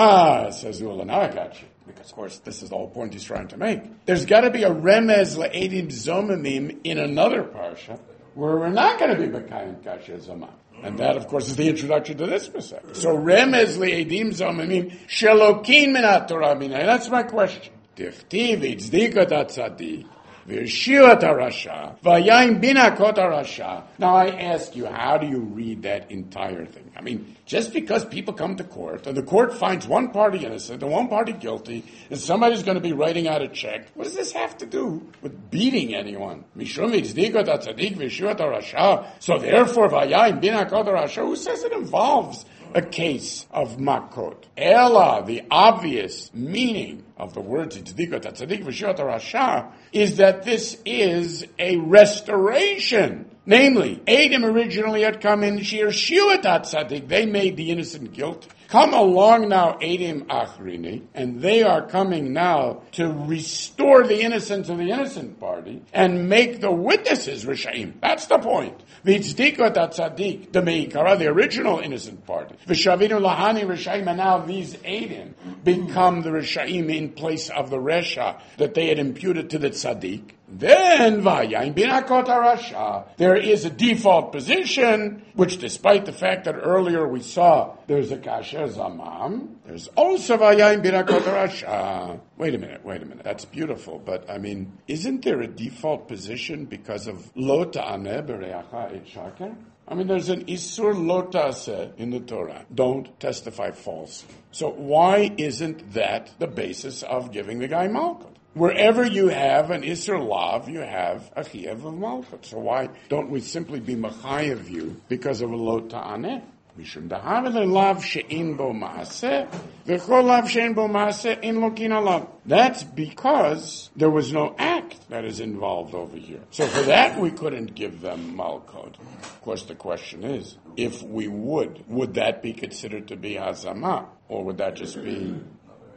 Says Ula, now I got you. Because, of course, this is the whole point he's trying to make. There's got to be a remez leidim zomim in another parsha where we're not going to be b'kayim kasher zamam. And that, of course, is the introduction to this Masech. So, remez li'edim zomimim shelokin minat Torah minai. That's my question. Tichtiv itzdikot atzadik v'yeshivat harasha v'yayim binakot harasha. Now, I ask you, how do you read that entire thing? I mean, just because people come to court, and the court finds one party innocent and one party guilty, and somebody's going to be writing out a check, what does this have to do with beating anyone? Mishum itzdikot atzadik v'yeshivat harasha. So therefore, v'yayim binakot harasha, who says it involves a case of makot? Ela, the obvious meaning of the words itzdikot atzadik v'yeshivat harasha is that this is a restoration. Namely, Edom originally had come in Shir Shiuat Atzadik. They made the innocent guilty. Come along now, Edom Achrini, and they are coming now to restore the innocence of the innocent party and make the witnesses Rishaim. That's the point. V'itzdikot Atzadik, the Meikara, the original innocent party. V'shavinu Lahani Rishaim, and now these Edom become the Rishaim in place of the Resha that they had imputed to the Tzadik. Then, Vayayim binakot harasha, there is a default position, which despite the fact that earlier we saw there's a kasher zamam, there's also Vayayim binakot harasha. Wait a minute, that's beautiful, but I mean, isn't there a default position because of lo ta'aneh b'reacha et shaker? I mean, there's an isur lo ta'aseh in the Torah. Don't testify false. So why isn't that the basis of giving the guy malchut? Wherever you have an Isser Lav, you have a Chiev of Malchut. So why don't we simply be Machayev you because of a Lo Ta'aneh? Mishum Dahavele Lav She'in Bo Ma'aseh, V'chol Lav She'in Bo Ma'aseh In Lokin Alav. That's because there was no act that is involved over here. So for that we couldn't give them Malchut. Of course the question is, if we would that be considered to be Hazamah? Or would that just be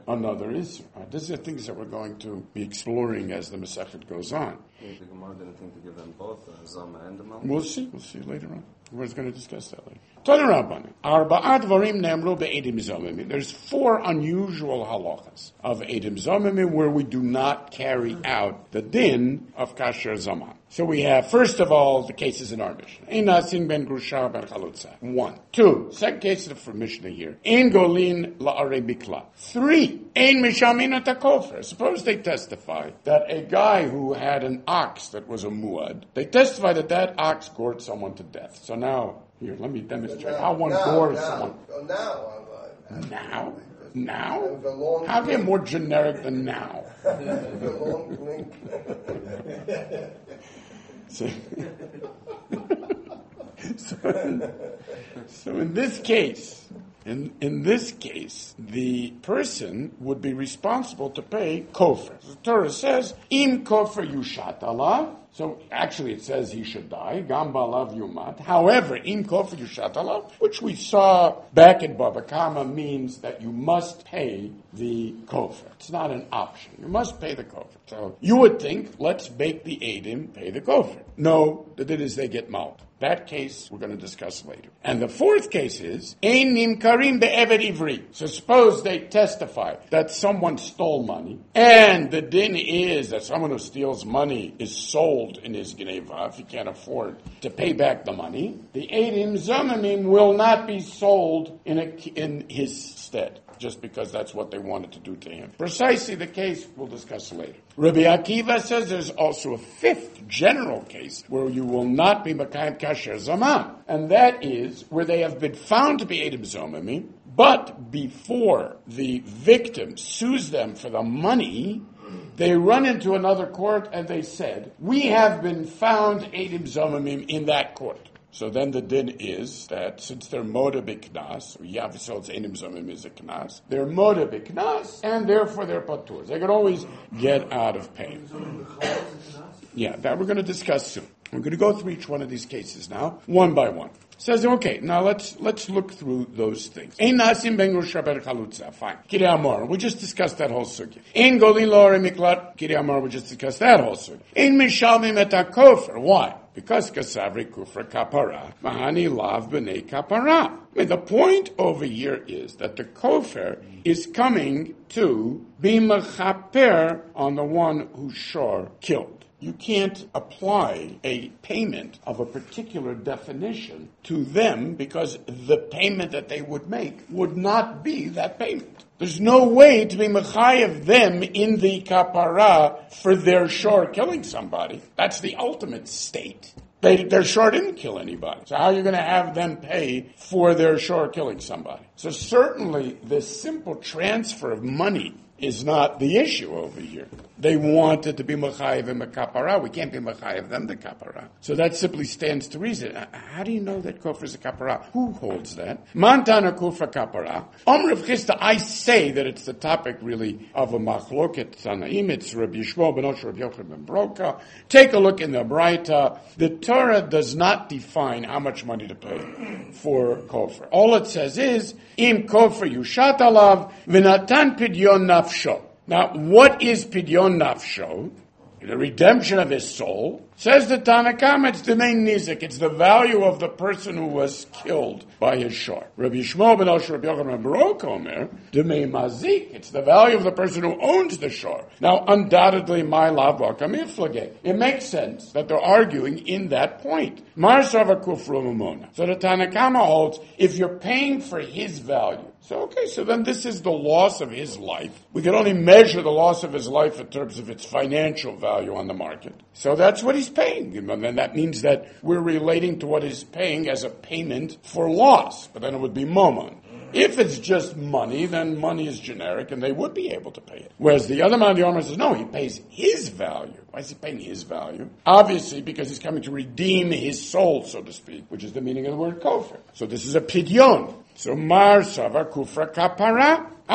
another Isser. These are things that we're going to be exploring as the Masechet goes on. The Gemara didn't think to give them both, the Zoma and the Malach. We'll see later on. We're going to discuss that later. There's 4 unusual halachas of Eidim Zomimim where we do not carry out the din of Kasher Zaman. So we have, first of all, the cases in our Mishnah. Ein nasin ben grusha ben chalutza. 1. 2. Second case for Mishnah here. Ein golin la'arei bikla. 3. Ein mishamin atakofer. Suppose they testify that a guy who had an ox that was a muad, they testify that ox gored someone to death. So now, here, let me demonstrate how one gores someone. Now? How can more generic than now? So in this case, the person would be responsible to pay kofar. The Torah says, "Im kofar yushat alav." So actually it says he should die. Gam ba'alav yumat. However, im kofar yushat alav, which we saw back in Baba Kama, means that you must pay the kofar. It's not an option. You must pay the kofar. So you would think, let's make the Eidim pay the kofar. No, the din is they get mauled. That case we're going to discuss later. And the 4th case is Ein nimkarim be'eved ivri. So suppose they testify that someone stole money, and the din is that someone who steals money is sold in his gneva if he can't afford to pay back the money. The Eidim Zomimim will not be sold in his stead, just because that's what they wanted to do to him. Precisely the case we'll discuss later. Rabbi Akiva says there's also a 5th general case where you will not be Makayim Kasher Zaman, and that is where they have been found to be Eidim Zomimim, but before the victim sues them for the money, they run into another court and they said, we have been found Eidim Zomimim in that court. So then the din is that since they're moda b'knas, or yavisol's enim zomim is a knas, they're moda b'knas, and therefore they're patur. They can always get out of pain. Yeah, that we're going to discuss soon. We're going to go through each one of these cases now, one by one. Says, okay, now let's look through those things. Ein nasim ben grusha ben chalutza. Fine. Kiri Amor, we just discussed that whole sugya. Ein golin lo arei miklat. Kiri Amor, we just discussed that whole sugya. Ein mishalmim et hakofer. Why? Because kasavri kufra kapara, mahani lav b'nei kapara. I mean, the point over here is that the kofer is coming to be mechaper on the one who shor killed. You can't apply a payment of a particular definition to them because the payment that they would make would not be that payment. There's no way to be mechayev them in the kapara for their shor killing somebody. That's the ultimate state. Their shor didn't kill anybody. So how are you going to have them pay for their shor killing somebody? So certainly the simple transfer of money is not the issue over here. They wanted to be mechayev and kapara. We can't be mechayev them the kapara. So that simply stands to reason. How do you know that kufra is a kapara? Who holds that? Mantana kufra kapara. Rav Chisda, I say that it's the topic really of a machloket tanaim. It's Rabbi Yishmael ben Osher, Rabbi Yochanan ben Broka. Take a look in the Braita. The Torah does not define how much money to pay for kofar. All it says is im kofar yushat alav v'natan pidyon nafsho. Now, what is pidyon nafsho? The redemption of his soul. Says the Tanna Kama, it's the main nizik. It's the value of the person who was killed by his shor. Rabbi Yishmael ben Osher, Rabbi Yochanan ben Baruch Omer, Demei Mazik. It's the value of the person who owns the shor. Now, undoubtedly, my lav vakam iflage. It makes sense that they're arguing in that point. Mar sava kufru mumona. So the Tanna Kama holds, if you're paying for his value, so then this is the loss of his life. We can only measure the loss of his life in terms of its financial value on the market. So that's what he's paying. And then that means that we're relating to what he's paying as a payment for loss. But then it would be momon. If it's just money, then money is generic and they would be able to pay it. Whereas the other man of the armor says, no, he pays his value. Why is he paying his value? Obviously, because he's coming to redeem his soul, so to speak, which is the meaning of the word kofar. So this is a pidyon. So mar sava kufra kapara.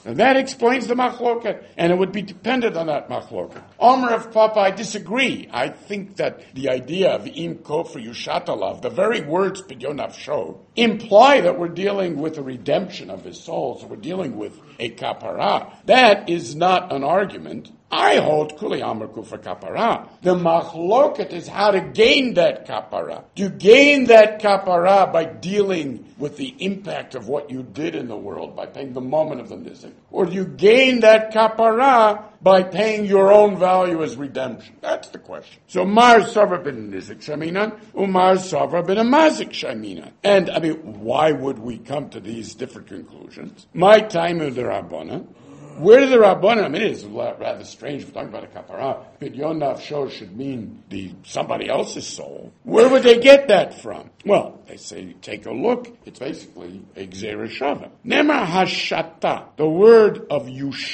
And that explains the machloket, and it would be dependent on that machloket. Omer of Papa, I disagree. I think that the idea of im kofar yushatalav, the very words pidyon nafsho, imply that we're dealing with the redemption of his soul, so we're dealing with a kapara. That is not an argument. I hold kuli amar kufa kapara. The machloket is how to gain that kapara. Do you gain that kapara by dealing with the impact of what you did in the world, by paying the moment of the nizik? Or do you gain that kapara by paying your own value as redemption? That's the question. So mar savra bin nizik shaminan, umar savra bin a mazik shaminan. And I mean, why would we come to these different conclusions? My time of the Rabbana. Where do the Rabbanim, I mean, it is rather strange, we're talking about a kapara, pidyon nafsho should mean somebody else's soul. Where would they get that from? Well, they say, take a look, it's basically a gzeira shava. Nemar hashata, the word of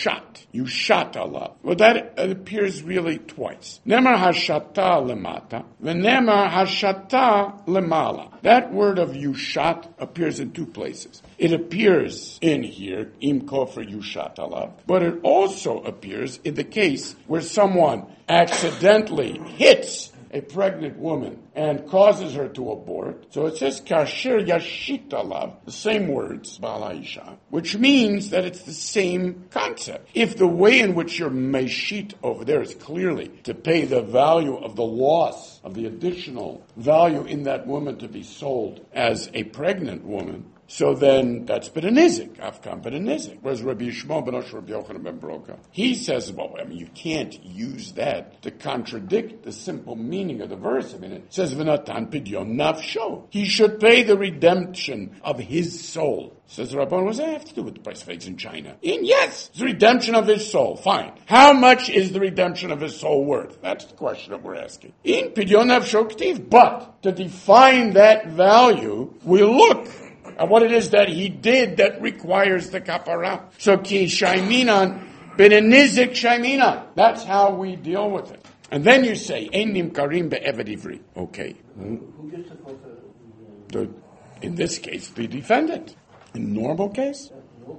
yushat Allah. Well, that appears really twice. Nemar hashata lemata, v'nemar hashata lemala. That word of yushat appears in two places. It appears in here, im kofar yushat Allah, but it also appears in the case where someone accidentally hits a pregnant woman and causes her to abort. So it says kasher yashit alav, the same words, balaisha, which means that it's the same concept. If the way in which you're meshit over there is clearly to pay the value of the loss of the additional value in that woman to be sold as a pregnant woman, so then that's B'denizik, Afkan B'denizik. Whereas Rabbi Yishmael ben Osher, Rabbi Yochanan ben Broka, he says, well, I mean, you can't use that to contradict the simple meaning of the verse. I mean, it says, V'natan pidyon nafsho. He should pay the redemption of his soul. Says the Rabban, what does that have to do with the price of eggs in China? Yes, it's the redemption of his soul. Fine. How much is the redemption of his soul worth? That's the question that we're asking. In pidyon nafsho k'tiv. But to define that value, we look at what it is that he did that requires the kapara. So ki shaiminan b'denizik shaiminan. That's how we deal with it. And then you say, ein nimkarim be'eved ivri. Okay. Who gets the fulfill? In this case, the defendant. In normal case,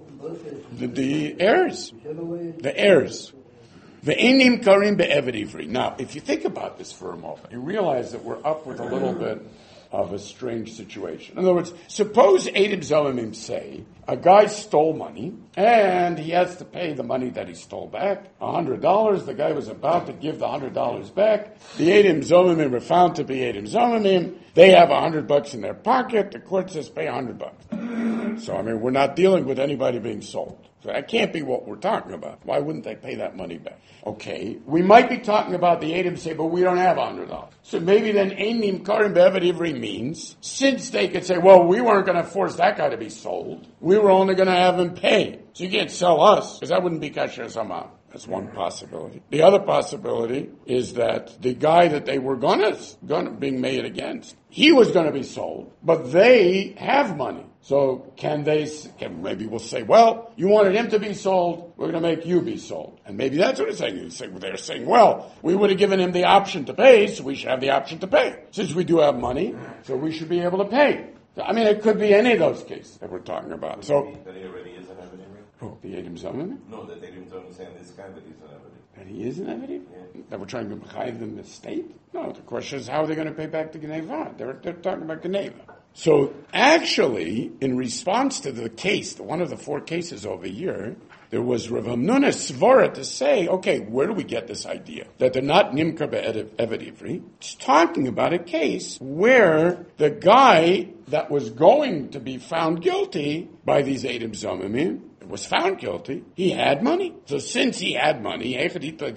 the heirs. The heirs. Ve'enim karim be'eved ivri. Now, if you think about this for a moment, you realize that we're up with a little bit of a strange situation. In other words, suppose Eidim Zomimim say, a guy stole money, and he has to pay the money that he stole back, $100. The guy was about to give the $100 back. The Eidim Zomimim were found to be Eidim Zomimim. They have $100 in their pocket. The court says pay $100. So, I mean, we're not dealing with anybody being sold. So that can't be what we're talking about. Why wouldn't they pay that money back? Okay, we might be talking about the Eidim say, but we don't have $100. So maybe then Einim Karim Be'eved Ivri means, since they could say, well, we weren't going to force that guy to be sold, we were only going to have him pay. So you can't sell us, because that wouldn't be kasher zamam. That's one possibility. The other possibility is that the guy that they were being made against, he was going to be sold, but they have money. So maybe we'll say, well, you wanted him to be sold, we're going to make you be sold. And maybe that's what it's saying. They're saying, well, we would have given him the option to pay, so we should have the option to pay. Since we do have money, so we should be able to pay. I mean, it could be any of those cases that we're talking about. So, that he already is an Evid Ivri? Oh, the Eidim Zomim? No, that Eidim Zomim saying this guy that he's an Evid Ivri. That he is an Evid Ivri? Yeah. That we're trying to mechayiv them the state? No, the question is how are they going to pay back the Geneva? They're talking about Geneva. So actually, in response to the case, one of the 4 cases over here, there was Rav Hamnuna Svara to say, okay, where do we get this idea? That they're not Nimkar Be'eved Ivri. It's talking about a case where the guy that was going to be found guilty by these Eidim Zomimim was found guilty, he had money. So since he had money, and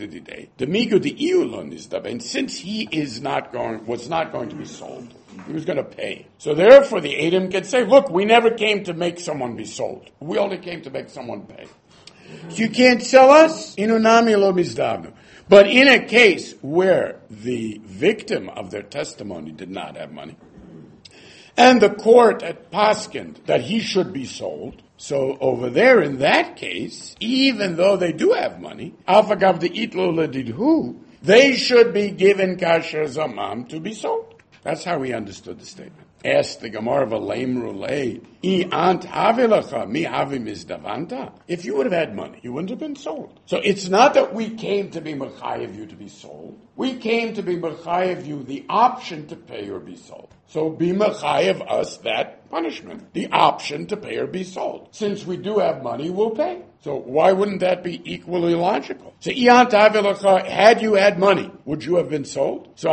since he was not going to be sold, he was going to pay. So therefore the Eidim can say, look, we never came to make someone be sold. We only came to make someone pay. So you can't sell us. Inunami lo mizdavnu. But in a case where the victim of their testimony did not have money, and the court had paskined that he should be sold, so over there in that case, even though they do have money, afagav the itlo ledidhu, they should be given kasher zamam to be sold. That's how we understood the statement. Asked the Gemara v'leim rulei, I ant havilacha mi havi mizdavanta. If you would have had money, you wouldn't have been sold. So it's not that we came to be mechayev you to be sold. We came to be mechayev you the option to pay or be sold. So be mechayev us that punishment, the option to pay or be sold. Since we do have money, we'll pay. So why wouldn't that be equally logical? So had you had money, would you have been sold? So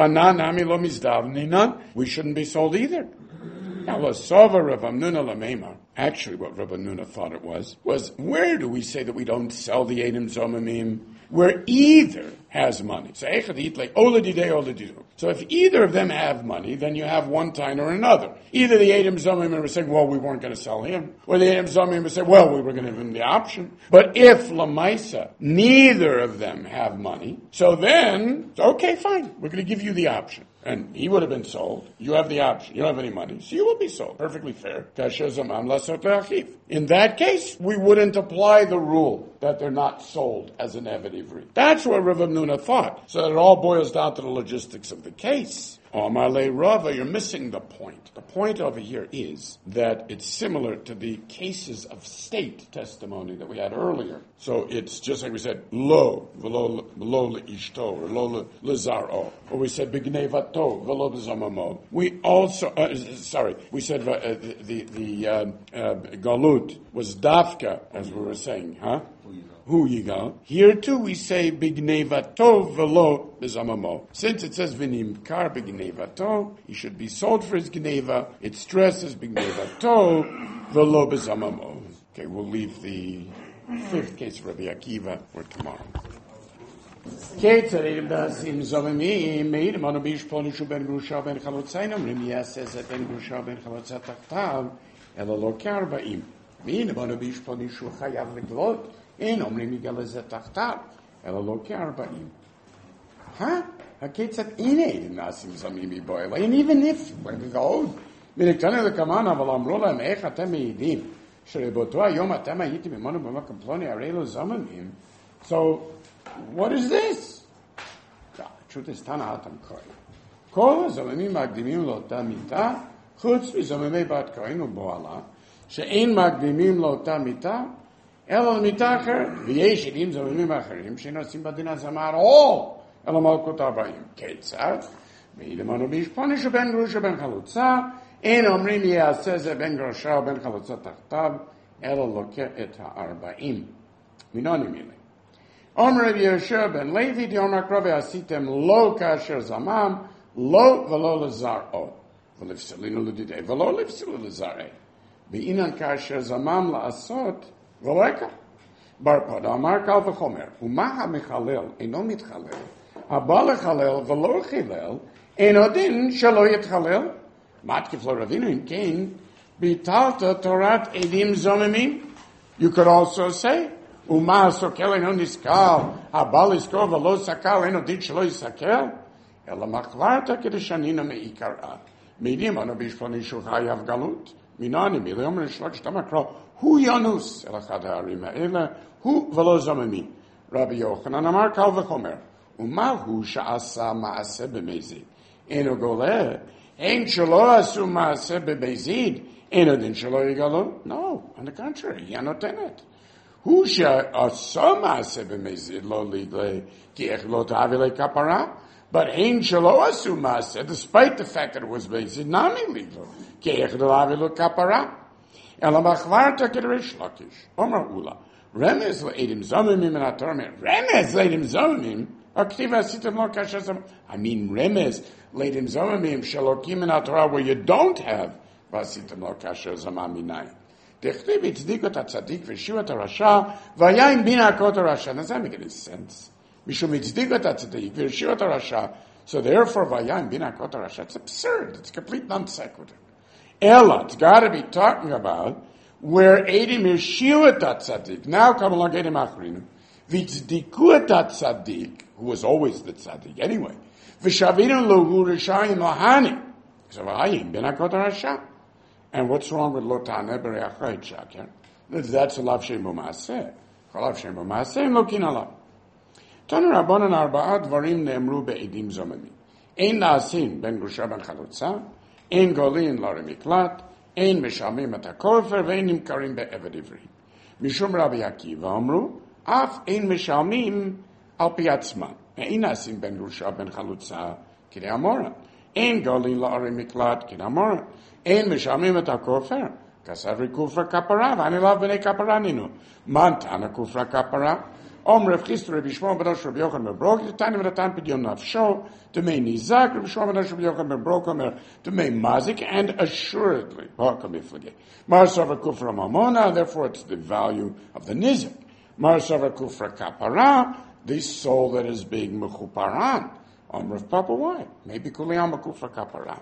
we shouldn't be sold either. Actually, what Rav Hamnuna thought it was where do we say that we don't sell the Eidim Zomimim? Where either has money. So if either of them have money, then you have one time or another. Either the Eidim Zomimim are saying, well, we weren't going to sell him, or the Eidim Zomimim are saying, well, we were going to give him the option. But if Lamaisa, neither of them have money, so then, okay, fine, we're going to give you the option. And he would have been sold. You have the option. You don't have any money. So you will be sold. Perfectly fair. In that case, we wouldn't apply the rule that they're not sold as an Eved Ivri. That's what Rav Hamnuna thought. So it all boils down to the logistics of the case. Omar le Rava, you're missing the point. The point over here is that it's similar to the cases of state testimony that we had earlier. So it's just like we said, lo ishto, or lo lezaro. Or we said, bignevato, velo b'zamamo. We also, we said the galut was dafka, as we were saying, huh? Hu yigal. Here too we say bignevato velo bezamamo. Since it says v'nimkar bignevato, he should be sold for his gneva. It stresses bignevato velo bezamamo. Okay, we'll leave the fifth case of Rabbi Akiva for tomorrow. כיצד דאסים זוממים מעידים אנו בישפוני שהוא בן גרושה ובן חלוצה אומרים יעשה זה בן גרושה ובן חלוצה תחתיו אלא לא כ40 מעידים אנו בישפוני שהוא חייב לגלות אין אומרים יגאל לזה תחתיו אלא לא כ40 הכיצד הנה דאסים זוממים מבועל and even if מנקטנה לקמן אבל אמרו להם איך אתם מעידים שבאותו היום אתם הייתם עמנו במקום פלוני הרי לא זוממים so what is this? The truth is, Tana Atam Kohen. Kol Zomimim Magdimim Lota Mita, Chutz V'Zomimei Bat Kohen U'Boala, She'ein Magdimim Lota Mita, Elo Mita Acher, V'yesh Edim Zomimim Acherim, She'nosim Badin Azama at all, Elo Malkut Abayim. Ketzad, Ve'idem Anu Bishponi Sheben Grusha Ben Chalutza, Ein Omrim Yaseh Ze Ben Grosha Ben Chalutza Tachtav, Elo Loke Et HaArbaim. Minonim Ilei. Omer Rabbi Yehoshua ben Levi, the Omer Rabbi Asitem lo kasher zamam, lo velo lezar'o. V'lifselinu l'didei, velo lifselu lezar'e. V'inan kasher zamam la'asot, v'leka. Bar Pada Amar Kal v'chomer, u'ma ha'mechalel, eno mitchalel, ha'ba lechalel v'lo chilel, eno din shelo yitchalel. Matkif lo Ravinu in Cain, bitalta Torat Edim Zomimim. You could also say, Uma sokel eno niskal, habal iskov v'lo sakal eno dit shelo yisakel, ela machvarta kedeshanina meikara. Midim anu bishponi shu chayav galut, minani miliomer shlok shtamakro, hu yanus, ela chad ha'arim ha'ela, hu v'lo zomimi. Rabbi Yochanan amar kal v'chomer, uma hu sha'asa ma'aseh b'mezid, eno goleh, ein shelo asu ma'aseh b'mezid, eno din shelo yigalo. No, on the contrary, he anotenet. Who shall some aseh lo ligle ki echlot avile kapara, but ein shelo asu maaseh, despite the fact that it was bezid nami ligle ki echlot avile kapara. Ela machvarta kederish lakish. Omer ula remez le'edim zomimim and atormim. Remez le'edim zomimim. Aktiva asitem lo kashasam. I mean remez le'edim zomimim shalokim in atorah where you don't have vasitem lo kashasam aminai. Dechtiv itzdigot atzadik v'shivat harasha v'yayim bina akot harasha. Does that make any sense? Mishum itzdigot atzadik v'shivat harasha. So therefore, v'yayim bina akot harasha. It's absurd. It's complete non sequitur. Ella, it's got to be talking about where Edim is shivat atzadik. Now come along Edim achrinu. V'itzdikut atzadik, who was always the tzadik anyway. V'shavinu lohu rishayim lahani. So v'yayim bina akot harasha. And what's wrong with Lotane Bereachayit Shakir? That's a lav shem b'maaseh. Lav shem b'maaseh and lokin alav. Tanu Rabbanan arba'a dvarim ne'emru be'edim zomimim. Ein na'asin ben grusha ben chalutza, אין גולין לרי מקלט, אין משלמים את הכופר ואין נמכרים בעבד עברי. משום רבי עקיבא אמרו, אף אין משלמים על פי עצמם. אין נעשים בין גרושה בין חלוצה כדי אמורה. אין גולין לרי מקלט כדי אמורה. אין משלמים את הכופר. כסברי כופר כפרה, ואני לאו בני כפרה נינו. מן תנא כופר כפרה? רב חיסטו רבי שמעון בן רבי יוחנן בן ברוק, תנא ונתן פדיון נפשו, דמי ניזק, רבי שמעון בן רבי יוחנן בן ברוק אומר, דמי mazik, and assuredly, Mar Savar Kufra Mamona, therefore it's the value of the nizik. Mar Savar Kufra Kapara, the soul that is being mechuparan. Rav Papa, why? Maybe Kuliyama Kufra Kapara.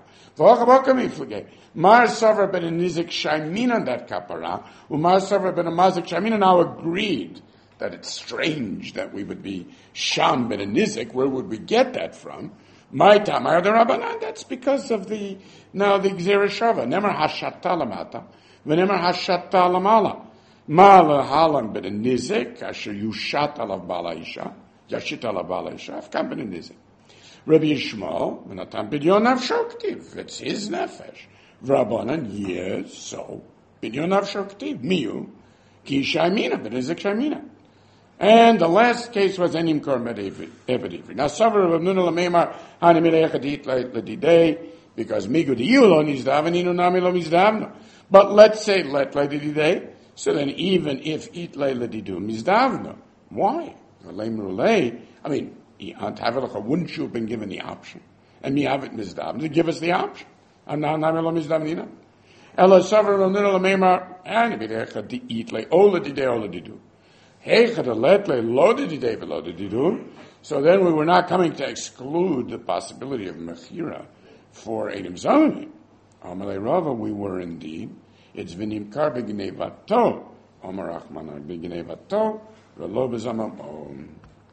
Mar Savar ben a nizik shaimin that Kapara, Umar Savar ben a mazik shaimin now agreed that it's strange that we would be sham ben a nizik. Where would we get that from? My tamar the Rabbanan. That's because of the Gzera Shava. Nemer hashata lamata, v'nemer hashata lamala. Mala halan ben a nizik asher yushat alav bala isha, yashit alav bala isha. Afkan ben a nizik. Rabbi Yishmael v'natan b'dyon nafsho k'tiv. It's his nefesh. Rabbanan, yes, so b'dyon nafsho k'tiv. Miyu ki shaymina ben nizik shaymina. And the last case was Enim Kormet Evedivri. Now, Savar of Nuna Lamemar, Hanimile Echadit Ladidei, because Migu di Yulo Nizdavaninu Namilo Mizdavno. But let's say Let Ladidei, so then even if It Ladidu Mizdavno, why? I mean, Antavelacha, wouldn't you have been given the option? And me have it Mizdavno, to give us the option. And now Namilo Mizdavnina. Ella Savar of Nuna Lamemar, Hanimile Echadit Ladidei. So then we were not coming to exclude the possibility of mechira for Eidim Zomimim. Amalei Rava, we were indeed. It's vinim kar b'gnei vato. Omar Achman b'gnei vato. V'lo b'zamam.